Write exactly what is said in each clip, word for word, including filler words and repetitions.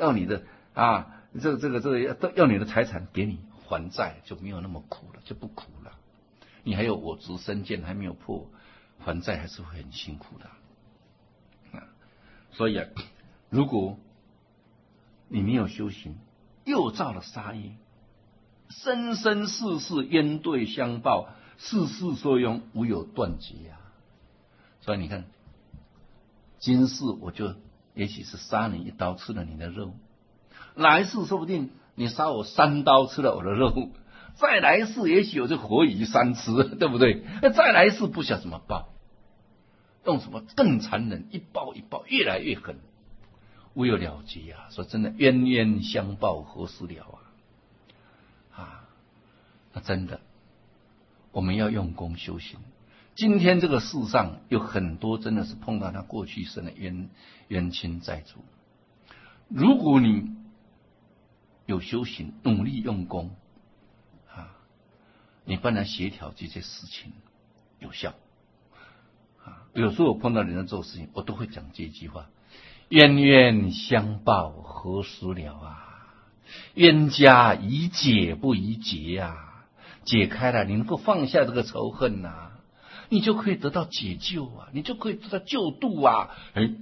要你的啊，这个这个这个要要你的财产给你还债，就没有那么苦了，就不苦了。你还有我执身剑还没有破，还债还是会很辛苦的。啊，所以啊，如果你没有修行，又造了杀业，生生世世冤对相报，世世受用无有断绝啊！所以你看，今世我就也许是杀你一刀，吃了你的肉；来世说不定你杀我三刀，吃了我的肉；再来世也许我就活鱼三吃，对不对？再来世不晓得怎么报，用什么更残忍，一报一报，越来越狠，无有了结啊！说真的，冤冤相报何时了啊？啊，那真的，我们要用功修行。今天这个世上有很多真的是碰到他过去生的冤冤亲债主。如果你有修行，努力用功啊，你帮他协调这些事情有效啊。有时候我碰到人家做事情，我都会讲这句话：冤冤相报何时了啊？冤家宜解不宜结啊！解开了，你能够放下这个仇恨啊，你就可以得到解救啊，你就可以得到救度啊！哎，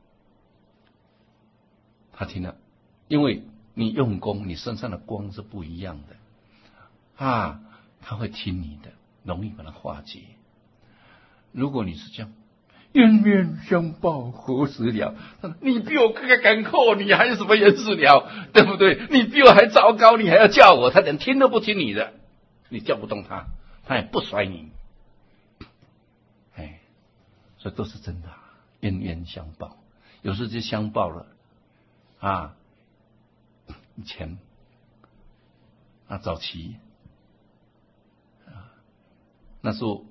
他听了，因为你用功，你身上的光是不一样的啊，他会听你的，容易把它化解。如果你是这样，冤冤相报何时了？你比我更赶扣，你还有什么冤事了？对不对？你比我还糟糕，你还要叫我，他连听都不听你的，你叫不动他，他也不甩你。哎，所以都是真的，冤冤相报，有时候就相报了啊。以前啊，早期啊，那时候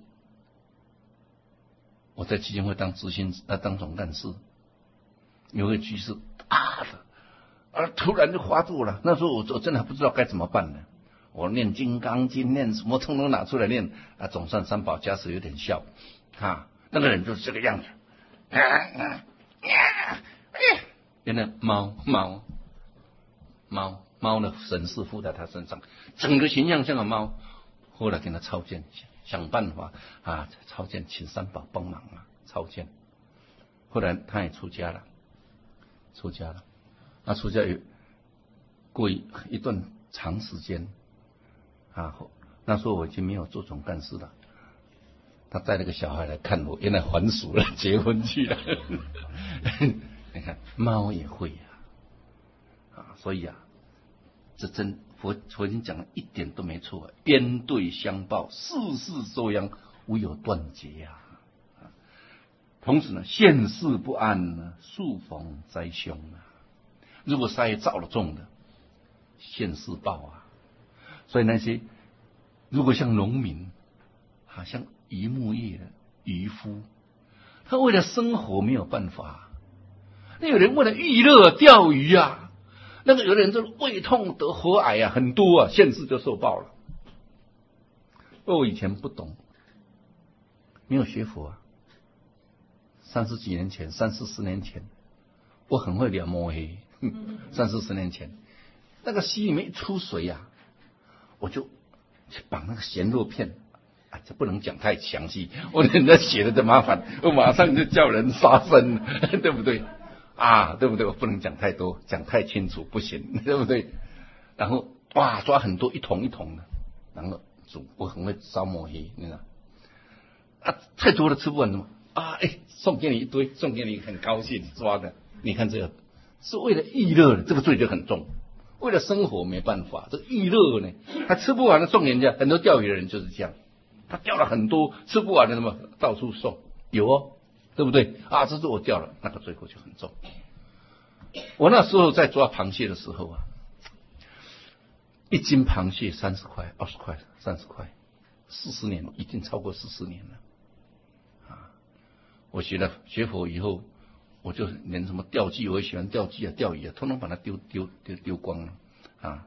我在基金会当执行啊，当总干事，有个居士啊啊，突然就发作了。那时候我我真的不知道该怎么办呢。我念金刚经，念什么通通拿出来念啊，总算三宝加持有点效啊。那个人就是这个样子，啊啊啊！原来猫猫猫猫的神识附在他身上，整个形象像个猫。后来跟他超荐，想办法啊，超荐请三宝帮忙啊，超荐。后来他也出家了，出家了。那出家有过一一段长时间啊，那时候我已经没有做总干事了。他带了个小孩来看我，原来还俗了，结婚去了。你看猫也会呀、啊，啊，所以啊，这真佛佛经讲的一点都没错，冤对相报，世世受殃，无有断绝呀、啊。同时呢，现世不安呢，数逢灾凶啊。如果杀业造了重的，现世报啊。所以那些如果像农民，好像渔牧业的渔夫，他为了生活没有办法。那有人为了娱乐钓鱼啊，那个有的人就是胃痛得喉癌啊，很多啊，现世就受报了。我以前不懂，没有学佛啊，三十几年前，三四十年前，我很会聊摸黑。三四十年前，那个溪里面一出水呀、啊，我就去绑那个咸肉片。啊，这不能讲太详细，我人家写的这麻烦，我马上就叫人杀生，对不对？啊，对不对？我不能讲太多，讲太清楚不行，对不对？然后哇，抓很多一桶一桶的，然后煮，我很会烧抹黑，你知道？啊，太多了吃不完怎么？啊，哎，送给你一堆，送给你很高兴抓的，你看这个是为了娱乐的，这个罪就很重。为了生活没办法，这娱乐呢，他吃不完的送人家，很多钓鱼的人就是这样。他钓了很多，吃不完的，那么到处送，有哦，对不对啊？这是我钓了，那个罪过就很重。我那时候在抓螃蟹的时候啊，一斤螃蟹三十块、二十块、三十块，四十年已经超过四十年了啊！我学了学佛以后，我就连什么钓具，我也喜欢钓具啊、钓鱼啊，通通把它丢丢丢丢光了啊！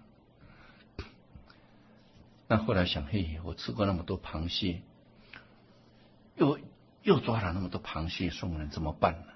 那后来想，嘿，我吃过那么多螃蟹，又又抓了那么多螃蟹送人，怎么办呢？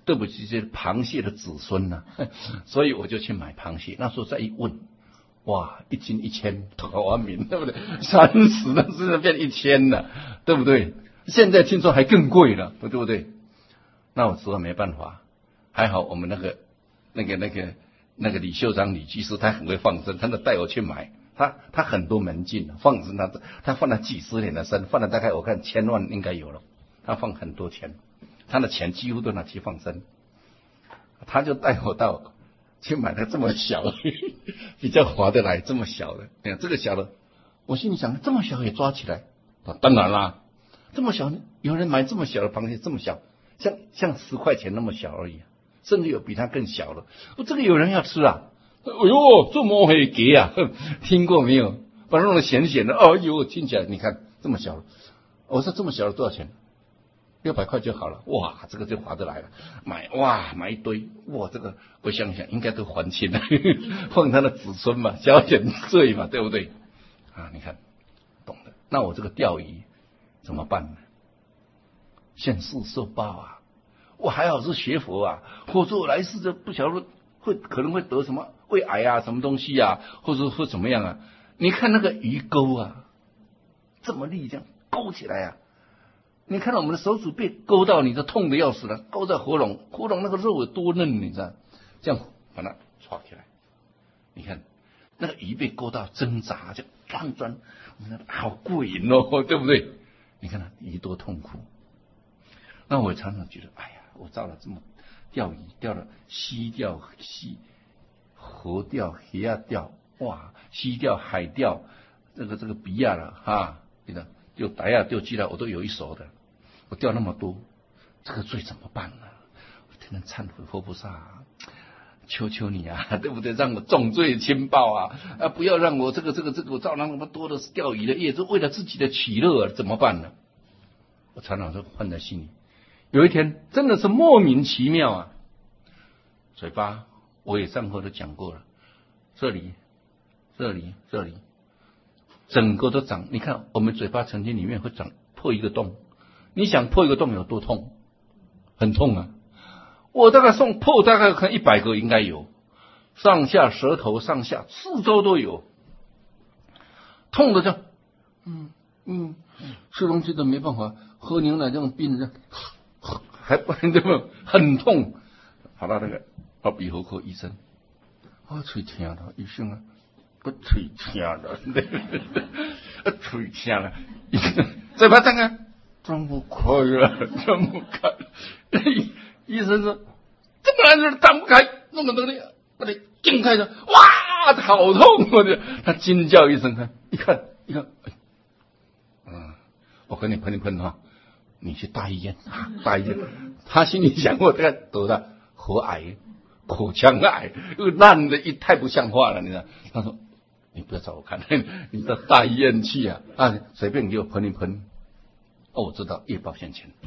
对不起这些螃蟹的子孙呢、啊，所以我就去买螃蟹。那时候再一问，哇，一斤一千，台湾民对不对？三十那真的变一千了，对不对？现在听说还更贵了，对不对？那我实在没办法，还好我们那个那个那个那个李秀章李居士他很会放生，他就带我去买。他他很多门禁放生，他他放了几十年的生，放了大概我看千万应该有了，他放很多钱，他的钱几乎都拿去放生。他就带我到去买了这么小的比较划得来这么小的，你看这个小的，我心里想这么小也抓起来，当然啦，这么小有人买这么小的螃蟹，这么小，像像十块钱那么小而已，甚至有比它更小的，我这个有人要吃啊。哎呦，这么会给啊！听过没有？把它弄得咸咸的。哦呦，听起来你看这么小了。我说这么小的多少钱？六百块就好了。哇，这个就划得来了。买哇，买一堆。哇，这个我想想应该都还清了，放他的子孙嘛，小点罪嘛，对不对？啊，你看，懂的。那我这个钓鱼怎么办呢？现世受报啊！我还好是学佛啊，或者我来世就不晓得会可能会得什么。胃癌啊，什么东西啊，或者说怎么样啊？你看那个鱼钩啊，这么利，这样勾起来啊！你看到我们的手指被勾到，你都痛的要死了，勾在喉咙，喉咙那个肉有多嫩，你知道？这样把它抓起来，你看那个鱼被勾到挣扎，就钻钻，好过瘾哦，对不对？你看它鱼多痛苦。那我常常觉得，哎呀，我造了这么钓鱼，钓了溪钓溪。河钓、鱼啊钓，哇，溪钓、海钓，这个这个比亚了哈，你看，就台啊钓鸡了，我都有一手的。我钓那么多，这个罪怎么办呢？我天天忏悔佛菩萨，求求你啊，对不对？让我重罪轻报啊，啊，不要让我这个这个这个我造那么多的钓鱼的业，就为了自己的取乐，怎么办呢？我常常都放在心里。有一天真的是莫名其妙啊，嘴巴。我也上课都讲过了，这里、这里、这里，整个都长。你看，我们嘴巴曾经里面会长破一个洞，你想破一个洞有多痛？很痛啊！我大概送破大概看一百个应该有，上下舌头上下四周都有，痛的就嗯嗯，吃东西都没办法，喝牛奶这种病人还不这么很痛，跑到那个。到鼻喉科医生，我嘴疼了，医生啊，我嘴疼了，我嘴疼了，医生嘴巴张开，张不开了，张不开。医生说，这么难就张不开，那么多力，把你劲开了，哇，好痛！我的，他惊叫一声，看，一看，一看，嗯，我跟你喷一喷哈，你去大医院，大医院。他心里想，我这个得了喉癌。口腔癌，烂的一太不像话了，你知道？他说：“你不要找我看，你到大医院去啊！啊，随便给我喷一喷。”哦，我知道业报现前。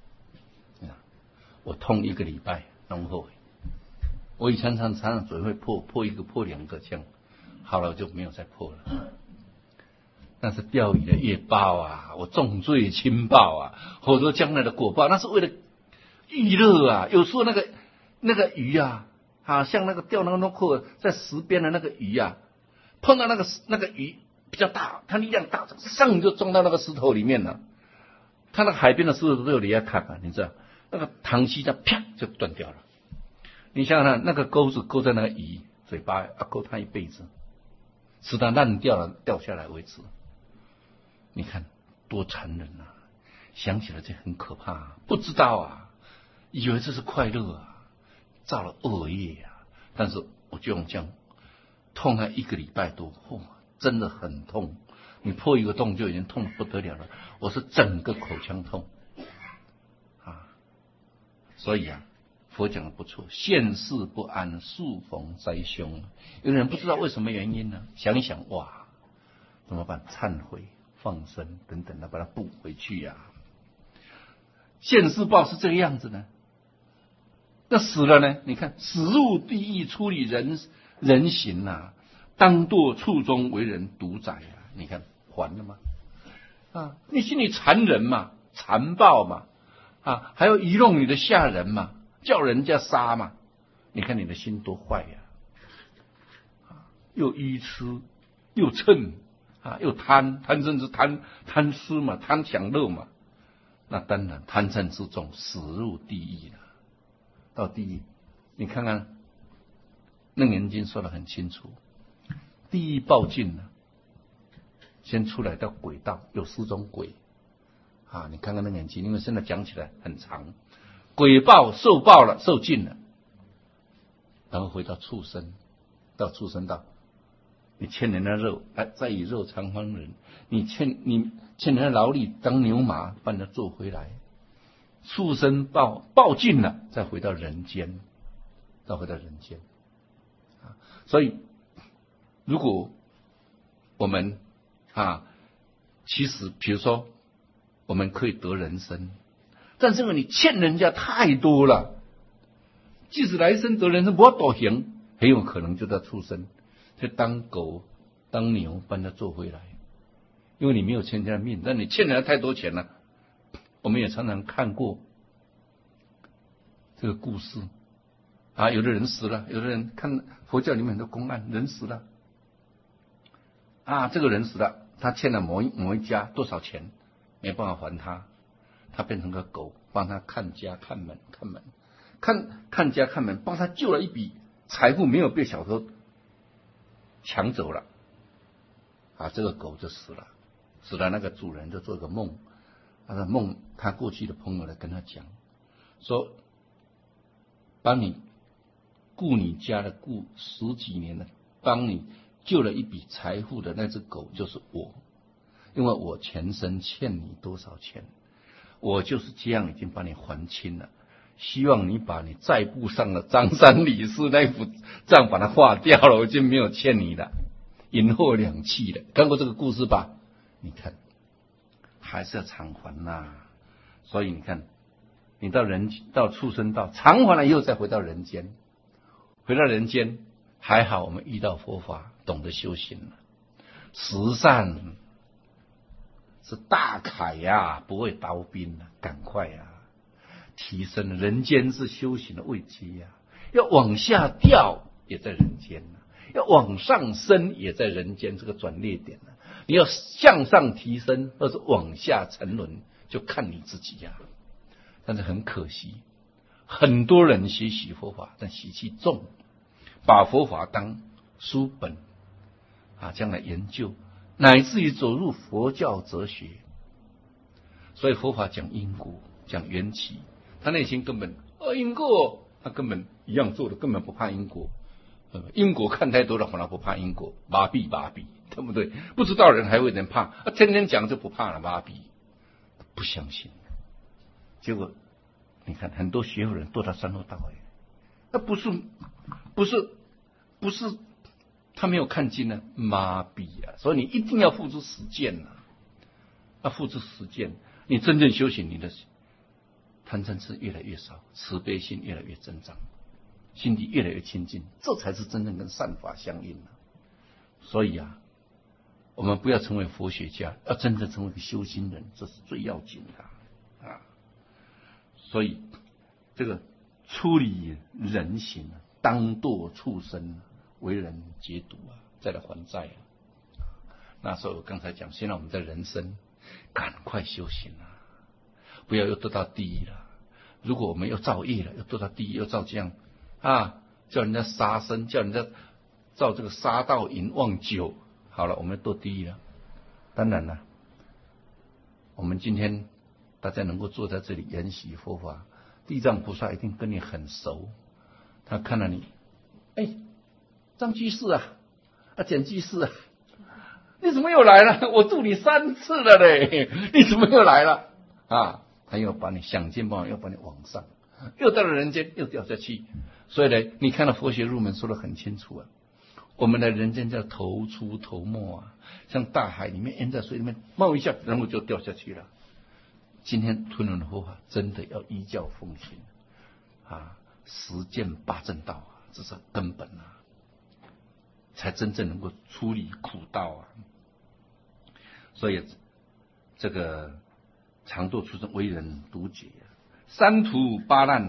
我痛一个礼拜，弄后悔。我以前常常嘴会破，破一个破两个这样，好了我就没有再破了。那是钓鱼的业报啊，我重罪轻报啊，或者将来的果报，那是为了娱乐啊。有时候那个那个鱼啊。啊，像那个钓那个诺克在石边的那个鱼啊，碰到那个那个鱼比较大，它力量大，上就撞到那个石头里面了。它那个海边的石头都有人家看啊，你知道，那个塘溪它啪就断掉了。你想想看，那个钩子勾在那个鱼嘴巴，啊勾它一辈子，直到烂掉了掉下来为止。你看多残忍啊！想起来就很可怕、啊，不知道啊，以为这是快乐啊。造了恶业呀、啊，但是我就用这样痛了一个礼拜多，哦，真的很痛。你破一个洞就已经痛不得了了，我是整个口腔痛啊。所以啊，佛讲的不错，现世不安，宿逢灾凶。有人不知道为什么原因呢？想一想，哇，怎么办？忏悔、放生等等的，把它补回去呀、啊。现世报是这个样子呢。那死了呢？你看，死入地狱，处理人人刑啊，当堕处中为人独宰啊！你看还了吗？啊，你心里残忍嘛，残暴嘛，啊，还要愚弄你的下人嘛， 叫人家杀嘛，你看你的心多坏呀！啊，又愚痴，又嗔啊，又贪，贪嗔痴贪贪吃嘛，贪享乐嘛，那当然贪嗔痴重，死入地狱了。到地狱，你看看《楞严经》说得很清楚，地狱报尽了，先出来到鬼道，有四种鬼啊，你看看《楞严经》，因为现在讲起来很长，鬼报受报了，受尽了，然后回到畜生，到畜生道。你欠人家肉，哎，再以肉偿还人；你欠你欠人家劳力当牛马，把人家做回来。畜生报报尽了，再回到人间，再回到人间。啊，所以如果我们啊，其实比如说我们可以得人生，但是因为你欠人家太多了，即使来生得人生，不要多行，很有可能就在畜生。就当狗当牛把它做回来，因为你没有欠人家命，但你欠人家太多钱了。我们也常常看过这个故事啊，有的人死了，有的人看佛教里面很多公案，人死了啊，这个人死了，他欠了某一某一家多少钱，没办法还他，他变成个狗，帮他看家看门看门看看家看门，帮他救了一笔财富，没有被小偷抢走了啊，这个狗就死了，死了，那个主人就做个梦，他的梦，他过去的朋友来跟他讲，说，帮你雇你家的雇十几年了，帮你救了一笔财富的那只狗就是我，因为我前生欠你多少钱，我就是这样已经把你还清了。希望你把你债簿上的张三李四那幅账把它划掉了，我就没有欠你了，银货两讫了。看过这个故事吧？你看，还是要偿还呐、啊。所以你看，你到人到畜生道偿还了以后，再回到人间，回到人间还好，我们遇到佛法，懂得修行了。慈善是大铠呀，不会刀兵了，赶快呀！提升人间是修行的位阶呀，要往下掉也在人间呢，要往上升也在人间这个转捩点呢。你要向上提升，或是往下沉沦，就看你自己呀。但是很可惜，很多人学习佛法，但习气重，把佛法当书本啊，将来研究，乃至于走入佛教哲学。所以佛法讲因果，讲缘起。他内心根本啊因果，他根本一样做的，根本不怕因果。呃，因果看太多了，反而不怕因果，麻痹麻痹，对不对？不知道人还会人怕，啊，天天讲就不怕了，麻痹，不相信。结果你看很多学佛人堕到三恶道，哎，那不是不是不是他没有看经呢，麻痹啊！所以你一定要付出实践啊，要付出实践，你真正修行，你的贪嗔痴越来越少，慈悲心越来越增长，心地越来越清净，这才是真正跟善法相应的。所以啊，我们不要成为佛学家，要真正成为一个修行人，这是最要紧的啊。所以这个出离人形，当堕畜生，为人劫毒啊，再来还债啊。那时候我刚才讲，现在我们在人生，赶快修行啊！不要又堕到地狱了。如果我们又造业了，又堕到地狱，又造这样啊，叫人家杀生，叫人家造这个杀盗淫妄酒，好了，我们堕地狱了。当然了，我们今天大家能够坐在这里研习佛法，地藏菩萨一定跟你很熟，他看到你，哎，张居士啊，啊简居士啊，你怎么又来了？我助你三次了嘞，你怎么又来了？啊！他又把你想尽办法，又把你往上，又到了人间，又掉下去。所以呢，你看到佛学入门说得很清楚啊，我们的人间叫头出头没啊，像大海里面淹在水里面，冒一下，然后就掉下去了。今天吞人的佛法真的要依教奉行啊，实践八正道啊，这是根本啊，才真正能够出离苦道啊。所以这个常堕畜生为人独解啊，三途八难呢、啊，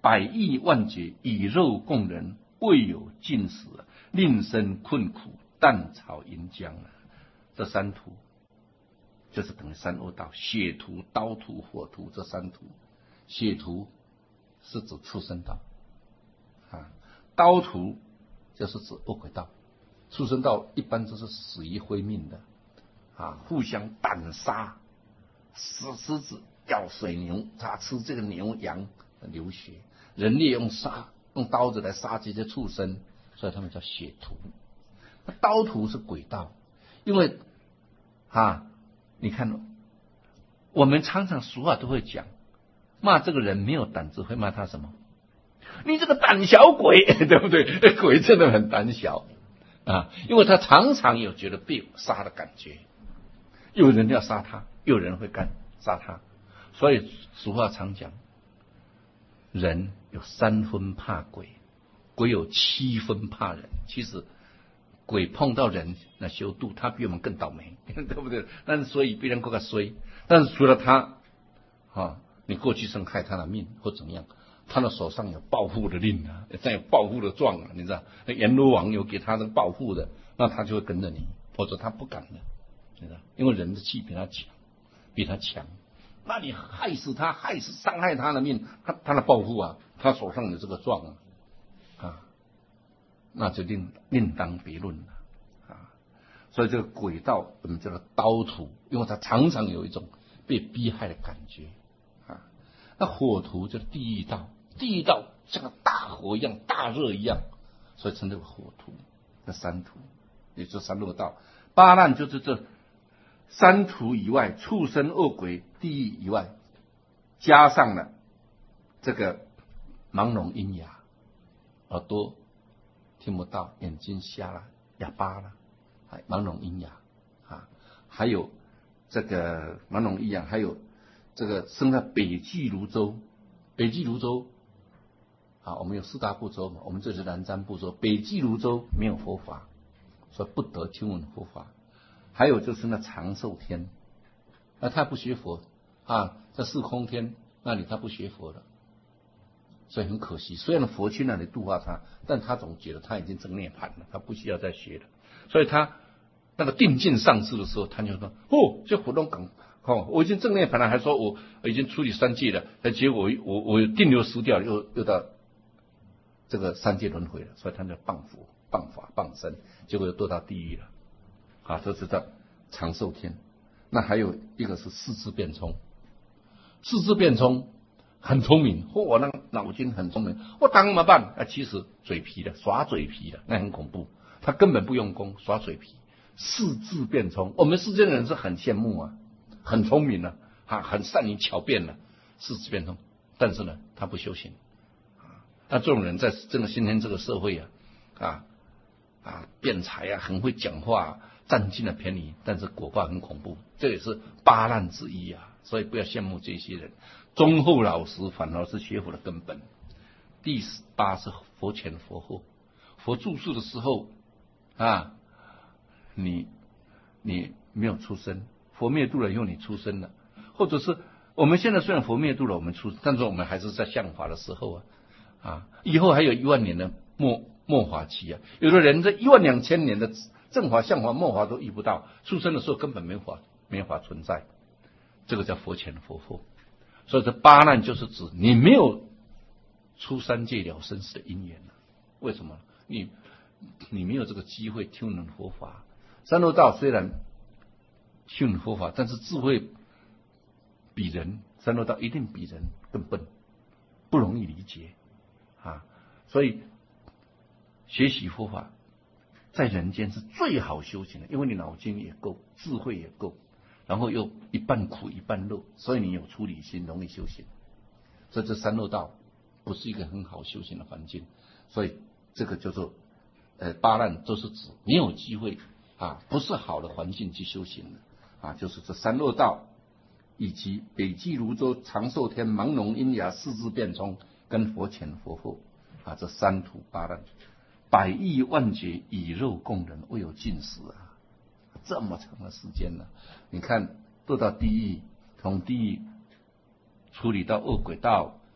百亿万劫，以肉供人，未有尽时，令生困苦，淡草银浆啊。这三途就是等于三恶道：血途、刀途、火途这三途。血途是指畜生道啊，刀途就是指恶鬼道，畜生道一般都是死于非命的啊，互相胆杀，死狮子咬水牛，他吃这个牛羊流血，人类用杀用刀子来杀这些畜生，所以他们叫血途。刀途是鬼道，因为啊，你看我们常常俗话都会讲，骂这个人没有胆子，会骂他什么？你这个胆小鬼，对不对？鬼真的很胆小啊，因为他常常有觉得被杀的感觉，有人要杀他，有人会干杀他，所以俗话常讲，人有三分怕鬼，鬼有七分怕人。其实鬼碰到人那修度，他比我们更倒霉，对不对？但是所以别人更加衰，但是除了他啊，你过去生害他的命或怎么样，他的手上有报复的令啊，再有报复的状啊，你知道，阎罗王有给他的报复的，那他就会跟着你，否则他不敢的，你知道，因为人的气比他强，比他强，那你害死他，害死伤害他的命，他他的报复啊，他手上有这个状啊，啊，那就另另当别论了啊。所以这个鬼道我们叫做刀途，因为他常常有一种被逼害的感觉啊。那火途就是地狱道，地狱道像个大火一样，大热一样，所以称这个火途。这三途也就是三恶道，八难就是这三途以外，畜生、恶鬼、地狱以外，加上了这个盲聋喑哑，耳朵听不到，眼睛瞎了，哑巴了，盲聋喑哑啊，还有这个盲聋喑哑，还有这个生在北俱泸州，北俱泸州啊，我们有四大部洲嘛，我们这是南瞻部洲，北俱泸州没有佛法，所以不得听闻佛法。还有就是那长寿天，那他不学佛啊，在四空天那里他不学佛了，所以很可惜。虽然佛去那里度化他，但他总觉得他已经证涅槃了，他不需要再学了。所以他那个定境上市的时候，他就说：“哦，这活动港哦，我已经证涅槃了，还说我已经处理三界了，那结果我我定流失掉了，又又到这个三界轮回了，所以他就谤佛、谤法、谤身，结果又堕到地狱了。”啊，这是在长寿天。那还有一个是四肢变聪，四肢变聪很聪明，嚯、哦，我那脑筋很聪明，我当怎么办？啊，其实嘴皮的，耍嘴皮的，那很恐怖。他根本不用功，耍嘴皮，四肢变聪。我们世间人是很羡慕啊，很聪明啊，啊，很善于巧辩的，四肢变聪。但是呢，他不修行啊。那这种人在这个今天这个社会啊，啊啊，辩才啊，很会讲话、啊。占尽了便宜，但是果报很恐怖，这也是八难之一啊！所以不要羡慕这些人，忠厚老实反而是学佛的根本。第八是佛前佛后，佛住世的时候啊，你你没有出生，佛灭度了以后你出生了，或者是我们现在虽然佛灭度了我们出，但是我们还是在相法的时候啊啊，以后还有一万年的末末法期啊，有的人这一万两千年的。正法、相法、末法都遇不到，出生的时候根本没法没法存在，这个叫佛前佛后。所以这八难就是指你没有出三界了生死的因缘了。为什么？你你没有这个机会听闻佛法。三恶道虽然听闻佛法，但是智慧比人，三恶道一定比人更笨，不容易理解啊。所以学习佛法。在人间是最好修行的，因为你脑筋也够，智慧也够，然后又一半苦一半乐，所以你有出离心，容易修行。所以这三恶道不是一个很好修行的环境，所以这个叫做呃八难，都是指你有机会啊，不是好的环境去修行的啊，就是这三恶道，以及北俱泸州、长寿天、盲聋喑哑、四肢变聪跟佛前佛后啊，这三途八难。百亿万劫以肉供人，未有尽时啊！这么长的时间了，你看堕到地狱，从地狱处理到恶鬼道，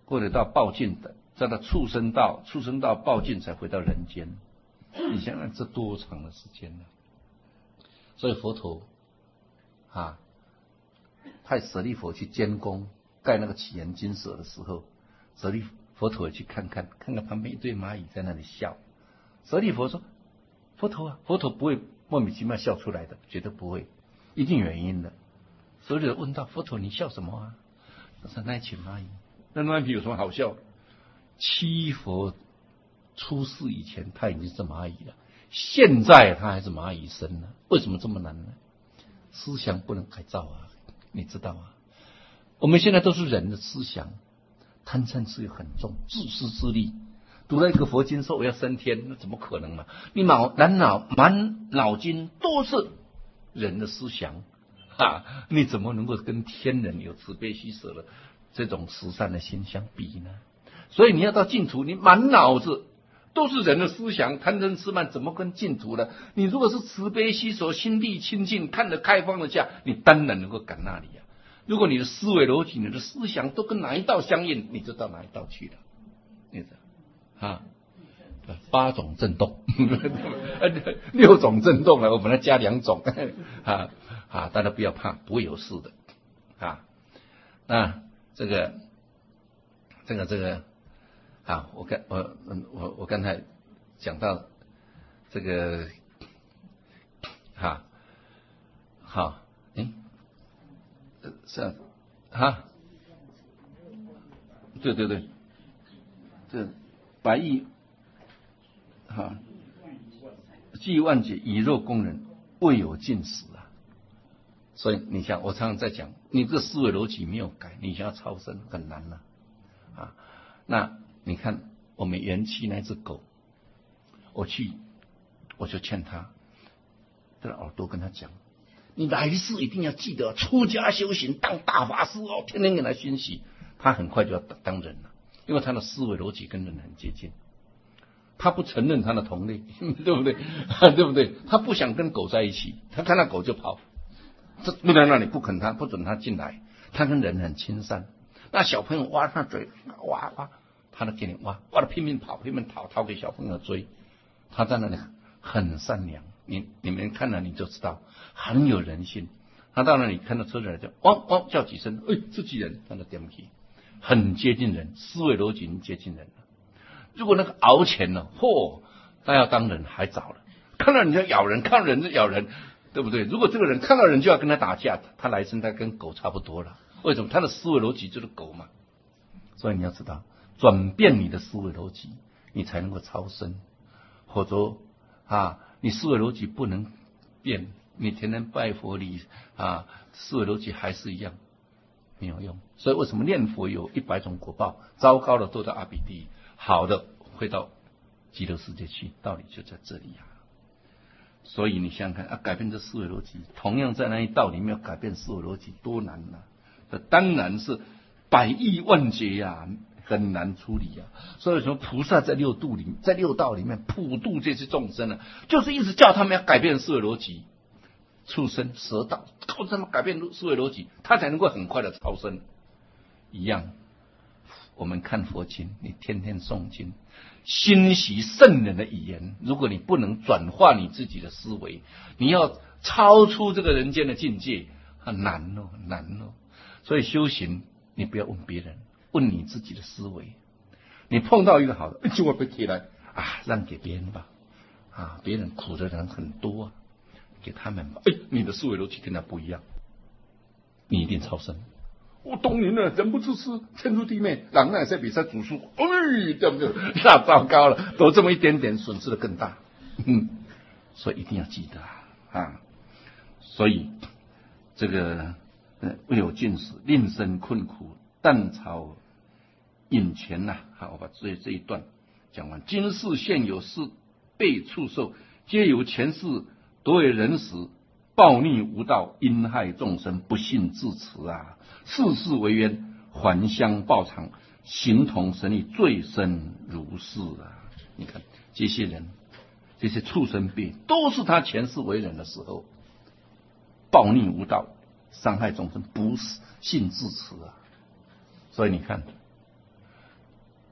或者到报尽的，再到畜生道，畜生道报尽才回到人间。你想想这多长的时间呢？所以佛陀啊，派舍利弗去监宫盖那个祇园精舍的时候，舍利佛陀也去看看，看看旁边一堆蚂蚁在那里笑。舍利弗说：“佛陀啊，佛陀不会莫名其妙笑出来的，绝对不会，一定有原因的。”舍利弗问到：“佛陀，你笑什么啊？”他说：“那一群蚂蚁。”那蚂蚁有什么好笑？七佛出世以前他已经是蚂蚁了，现在他还是蚂蚁身呢。为什么这么难呢？思想不能改造啊，你知道啊？我们现在都是人的思想，贪嗔痴又很重，自私自利。读了一个佛经说我要升天，那怎么可能嘛？你满脑满脑筋都是人的思想啊，你怎么能够跟天人有慈悲喜舍的这种慈善的心相比呢？所以你要到净土，你满脑子都是人的思想，贪嗔痴慢，怎么跟净土呢？你如果是慈悲喜舍，心地清净，看得开放的下，你当然能够赶那里啊。如果你的思维逻辑、你的思想都跟哪一道相应，你就到哪一道去了。你知道啊？八种震动，六种震动了，我本来加两种啊啊！大家不要怕，不会有事的啊。那这个这个这个啊，我刚我我我刚才讲到这个哈好哎是啊哈对对对，这百亿哈计万劫以肉供人，未有尽时啊。所以你想，我常常在讲，你这个思维逻辑没有改，你想要超生很难了啊。那你看我们园区那只狗，我去我就劝他，在耳朵跟他讲，你来世一定要记得出家修行当大法师哦，天天给他熏习，他很快就要当人了，因为他的思维逻辑跟人很接近。他不承认他的同类，对不对？对不对？他不想跟狗在一起，他看到狗就跑，这不能让你不肯他，不准他进来。他跟人很亲善，那小朋友挖他嘴，挖挖，他都给你挖，挖的拼命跑，拼命逃，逃给小朋友追。他在那里很善良，你你们看了你就知道，很有人性。他到那里看到车子来就汪汪叫几声，哎，自己人，他就点不起，很接近人，思维逻辑接近人了。如果那个熬钱了，嚯，那要当人还早了。看到人家咬人，看到人就咬人，对不对？如果这个人看到人就要跟他打架，他来生他跟狗差不多了。为什么？他的思维逻辑就是狗嘛。所以你要知道，转变你的思维逻辑，你才能够超生。否则啊，你思维逻辑不能变，你天天拜佛礼啊，思维逻辑还是一样，没有用。所以为什么念佛有一百种果报？糟糕的都到阿鼻地狱，好的会到极乐世界去，道理就在这里啊。所以你想想看啊，改变这思维逻辑，同样在那一道里面改变思维逻辑多难啊！这当然是百亿万劫呀、啊，很难处理啊。所以说菩萨在六度里，在六道里面普度这些众生呢、啊，就是一直叫他们要改变思维逻辑，畜生、蛇道，靠他们改变思维逻辑，他才能够很快的超生。一样，我们看佛经，你天天诵经，欣习圣人的语言，如果你不能转化你自己的思维，你要超出这个人间的境界，很难哦，难哦。所以修行，你不要问别人，问你自己的思维。你碰到一个好的，就会被提来啊，让给别人吧，啊，别人苦的人很多啊，给他们吧。哎，你的思维逻辑跟他不一样，你一定超生。我当年呢，人不知耻，天诛地灭，人那在比赛读书，哎，对不对？那糟糕了，多这么一点点，损失的更大。嗯，所以一定要记得啊。所以这个呃未有尽时，令生困苦，但朝引前呐、啊。好，我把这这一段讲完。今世现有事被畜兽，皆由前世夺为人时，暴逆无道，因害众生，不信自持啊。世事为冤，还乡报偿，形同神力，罪深如是啊！你看这些人，这些畜生辈，都是他前世为人的时候，暴逆无道，伤害众生，不信自持啊！所以你看，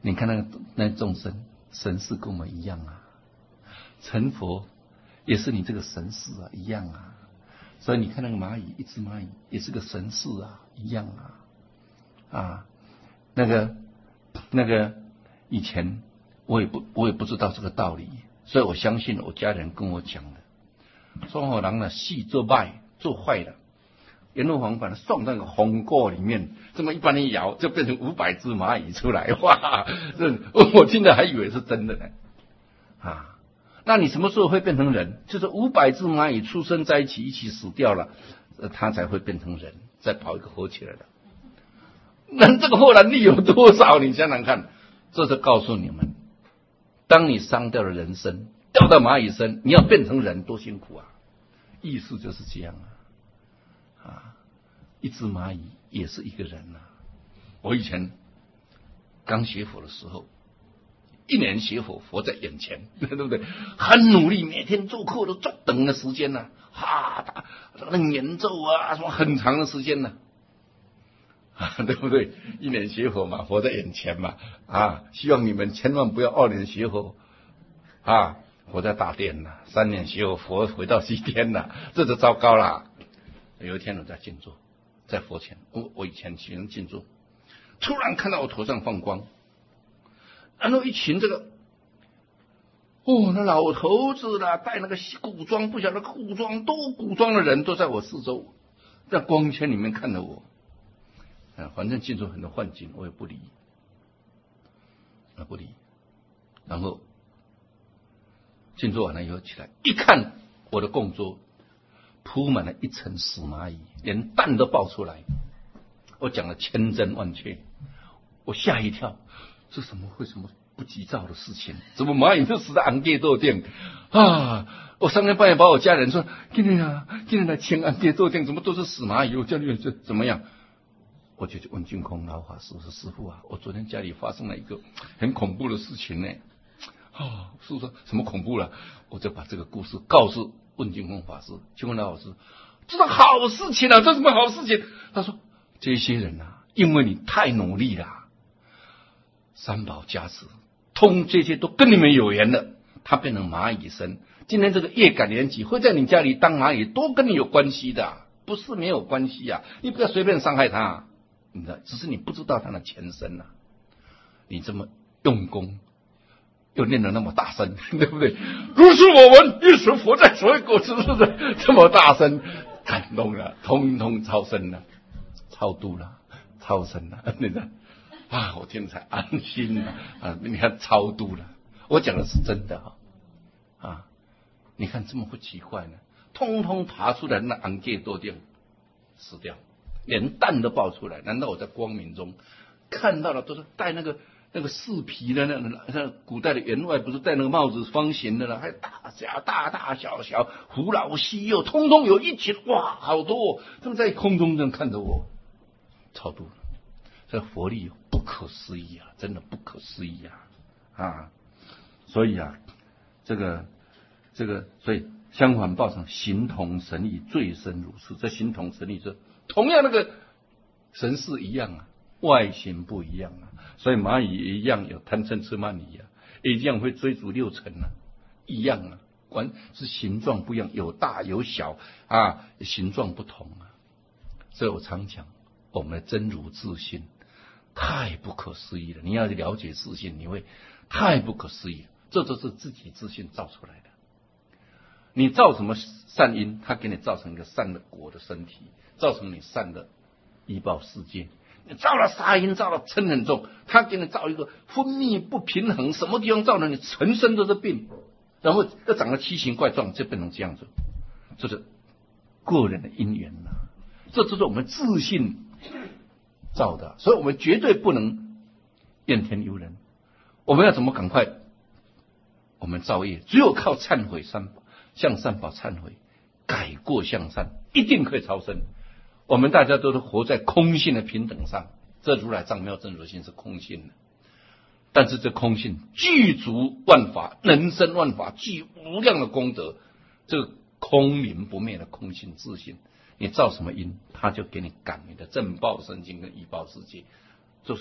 你看那个那众生神识跟我们一样啊，成佛也是你这个神识啊，一样啊。所以你看那个蚂蚁，一只蚂蚁也是个神识啊，一样啊。啊，那个那个以前我也不我也不知道这个道理，所以我相信我家人跟我讲的，说好人呢细做坏做坏了，阎罗王把它送到那个红锅里面，这么一般一摇就变成五百只蚂蚁出来，哇！这我听着还以为是真的呢。啊，那你什么时候会变成人？就是五百只蚂蚁出生在一起，一起死掉了，它才会变成人，再跑一个活起来的。那这个后来力有多少？你想想看，这就告诉你们，当你伤掉了人身，掉到蚂蚁身，你要变成人多辛苦啊！意思就是这样啊，啊，一只蚂蚁也是一个人啊。我以前刚学佛的时候，一年学佛，佛在眼前，对不对？很努力，每天做课都做等的时间呢、啊，哈，那演奏啊，什么很长的时间呢、啊，对不对？一年学佛嘛，佛在眼前嘛，啊，希望你们千万不要二年学佛，啊，佛在大殿呐，三年学佛，佛回到西天呐，这就糟糕了。有一天我在静坐，在佛前，我我以前喜欢静坐，突然看到我头上放光。然后一群这个，哦，那老头子啦，戴那个古装，不晓得古装多古装的人都在我四周，在光圈里面看着我，啊，反正进入很多幻境，我也不理，啊不理。然后静坐完了以后起来，一看我的供桌铺满了一层死蚂蚁，连蛋都爆出来。我讲了千真万确，我吓一跳。这什么会什么不急躁的事情？怎么蚂蚁都死在安街豆店啊？我三更半夜把我家人说：“今天啊，今天来清安街豆店，怎么都是死蚂蚁？”我家里这怎么样？我就去问净空老法师说：“师父啊，我昨天家里发生了一个很恐怖的事情呢。”啊，师父说什么恐怖了？我就把这个故事告诉问净空法师。净空老法师，这是好事情啊，这是什么好事情？他说：“这些人啊，因为你太努力了。”三宝加持，通这些都跟你们有缘了，他变成蚂蚁身。今天这个业感连集会在你家里当蚂蚁，都跟你有关系的，不是没有关系啊！你不要随便伤害他，你知道，只是你不知道他的前身啊。你这么用功，又念得那么大声，对不对？如是我闻，一时佛在所谓果之日的这么大声，感动了，通通超生了，超度了，超生了，对不对？啊，我听才安心了啊！你看超度了，我讲的是真的啊！啊，你看这么不奇怪呢？通通爬出来，那安界多掉死掉，连蛋都爆出来。难道我在光明中看到了都是戴那个那个四皮的那那古代的员外不是戴那个帽子方形的了，还大小大大小小胡老西幼，通通有一群，哇，好多、哦！他们在空中这样看着我，超度了。这佛力不可思议啊，真的不可思议啊！啊，所以啊，这个这个，所以相反报上形同神异，最深如是。这形同神异是同样那个神识一样啊，外形不一样啊。所以蚂蚁也一样有贪嗔痴慢疑啊，也一样会追逐六尘啊，一样啊，关是形状不一样，有大有小啊，形状不同啊。所以我常讲，我们的真如自性太不可思议了！你要了解自性，你会太不可思议了。这就是自己自性造出来的。你造什么善因，它给你造成一个善的果的身体，造成你善的依报世界。你造了杀因，造了嗔很重，它给你造一个分泌不平衡，什么地方造了你全身都是病，然后又长得奇形怪状，就变成这样子。这是个人的因缘呐、啊，这就是我们自性造的，所以我们绝对不能怨天尤人。我们要怎么赶快？我们造业只有靠忏悔三宝，向三宝忏悔，改过向善，一定可以超生。我们大家都是活在空性的平等上，这如来藏妙真如性是空性的，但是这空性具足万法，能生万法，具无量的功德，这个空灵不灭的空性自性。你造什么因，他就给你感你的正报身境跟依报世界，就是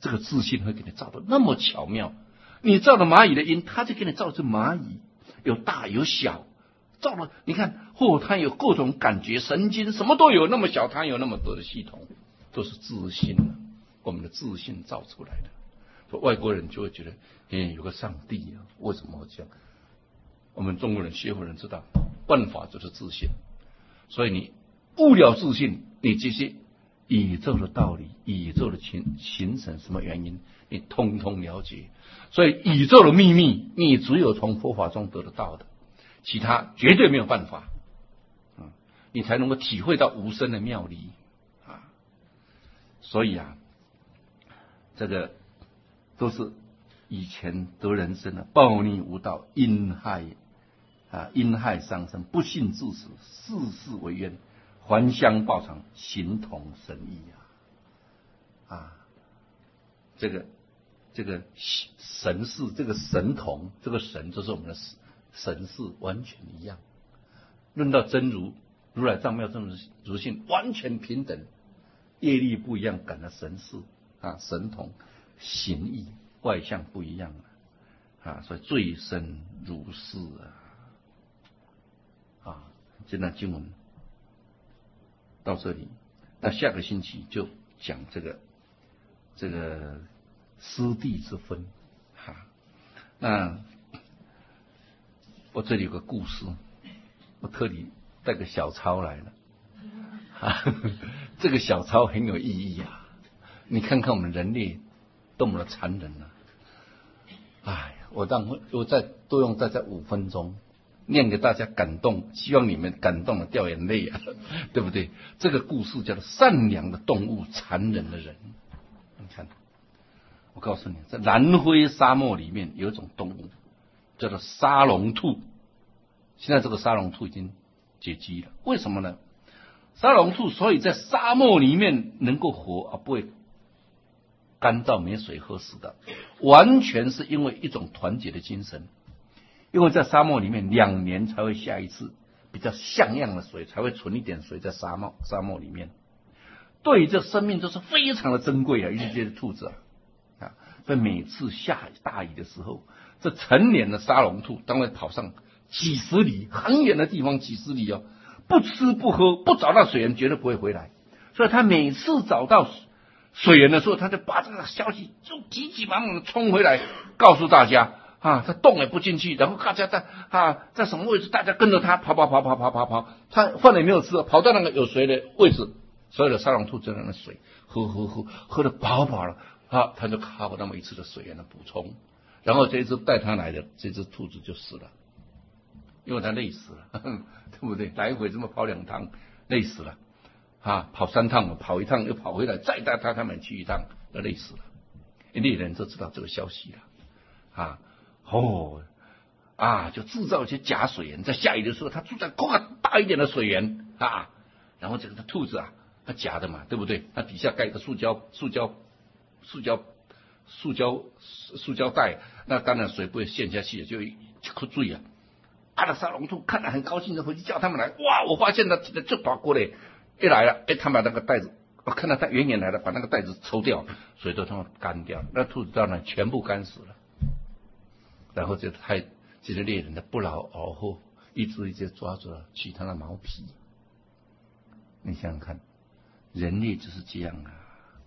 这个自信会给你造的那么巧妙。你造了蚂蚁的因，它就给你造的是蚂蚁，有大有小，造了你看，或它有各种感觉神经，什么都有，那么小它有那么多的系统，都是自信啊，我们的自信造出来的。所以外国人就会觉得，哎，有个上帝啊，为什么会这样？我们中国人、学佛人知道，办法就是自信。所以你悟了自信，你这些宇宙的道理、宇宙的形形成什么原因，你通通了解。所以宇宙的秘密，你只有从佛法中得得到的，其他绝对没有办法。嗯，你才能够体会到无生的妙理啊。所以啊，这个都是以前得人生的暴逆无道，因害啊，因害伤生，不信自死，世事为冤，还乡报偿，形同神异啊！啊，这个这个神事，这个神同，这个神就是我们的神事，完全一样。论到真如，如来藏妙真如如性，完全平等，业力不一样，感的神事啊，神同，形异，外相不一样啊，所以最深如是啊。啊，这段经文到这里，那下个星期就讲这个这个师弟之分。哈，那我这里有个故事，我特地带个小抄来了。哈，这个小抄很有意义啊！你看看我们人类多么的残忍啊！哎，我让我再多用大概五分钟。念给大家感动，希望你们感动的掉眼泪啊，对不对？这个故事叫做善良的动物，残忍的人。你看，我告诉你，在南非沙漠里面有一种动物叫做沙龙兔。现在这个沙龙兔已经绝迹了，为什么呢？沙龙兔所以在沙漠里面能够活而不会干燥没水喝死的，完全是因为一种团结的精神。因为在沙漠里面两年才会下一次比较像样的水，才会存一点水在沙漠沙漠里面。对于这生命都是非常的珍贵啊，尤其这些兔子啊，啊，所以每次下大雨的时候，这成年的沙龙兔当然跑上几十里很远的地方，几十里哦，不吃不喝，不找到水源绝对不会回来。所以他每次找到水源的时候，他就把这个消息就急急忙忙的冲回来，告诉大家。啊，他动也不进去，然后大家在啊在什么位置，大家跟着他跑跑跑跑跑跑跑，他饭也没有吃，跑到那个有水的位置，所有的沙龙兔就在那水喝喝喝，喝得饱饱了啊，他就靠那么一次的水源的补充，然后这一只带他来的这只兔子就死了，因为他累死了，呵呵对不对？来回这么跑两趟，累死了啊，跑三趟跑一趟又跑回来，再带他他们去一趟，那累死了。猎人就知道这个消息了啊。哦，啊，就制造一些假水源，在下雨的时候，它住在更大一点的水源啊，然后这个兔子啊，它假的嘛，对不对？它底下盖个塑胶、塑胶、塑胶、塑胶、塑胶袋，那当然水不会陷下去，就一颗水啊。阿拉沙龙兔看了很高兴的回去叫他们来，哇，我发现它就跑过来，一来了，哎，他把那个袋子，我看到它远远来了，把那个袋子抽掉，水都他妈干掉，那兔子当然全部干死了。然后就害这些猎人的不劳而获，一只一只抓住了，取它的毛皮。你想想看，人类就是这样啊。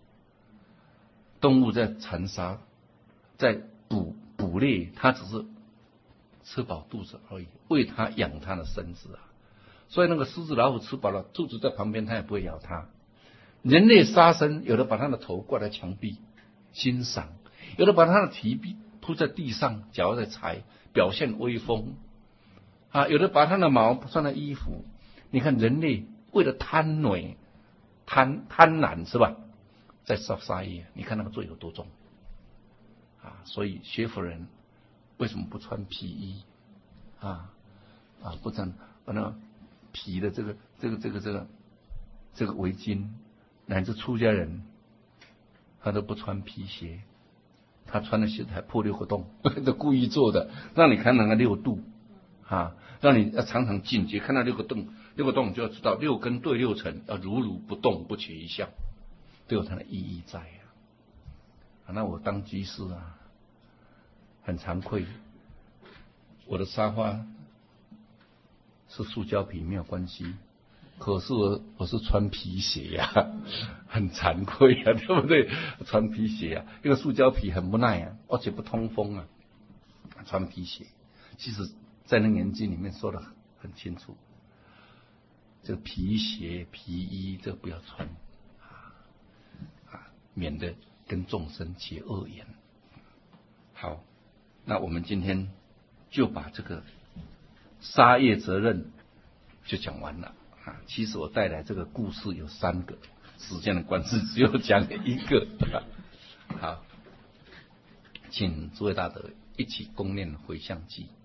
动物在残杀，在捕捕猎，它只是吃饱肚子而已，为它养它的身子啊。所以那个狮子老虎吃饱了，兔子在旁边，它也不会咬它。人类杀生，有的把它的头挂在墙壁欣赏，有的把它的蹄壁铺在地上，脚在踩，表现威风啊！有的把它的毛穿在衣服。你看人类为了贪婪、贪贪婪是吧，在杀杀业，你看那个罪有多重啊！所以学佛人为什么不穿皮衣啊？啊，不穿把那皮的这个这个这个这个这个围巾，乃至出家人他都不穿皮鞋。他穿的鞋子还破六个洞，都故意做的，让你看那个六度啊，让你要常常警觉，看到六个洞，六个洞就要知道六根对六尘，要如如不动，不取一相，都有它的意义在啊。 那我当居士啊，很惭愧，我的沙发是塑胶皮没有关系，可是我我是穿皮鞋呀、啊，很惭愧啊，对不对？穿皮鞋啊，因为塑胶皮很不耐啊，而且不通风啊，穿皮鞋。其实，在那个年纪里面说的很清楚，这个皮鞋、皮衣这个不要穿啊，啊，免得跟众生结恶缘。好，那我们今天就把这个杀业责任就讲完了啊。其实我带来这个故事有三个，时间的关系只有讲一个。好，请诸位大德一起共念回向偈。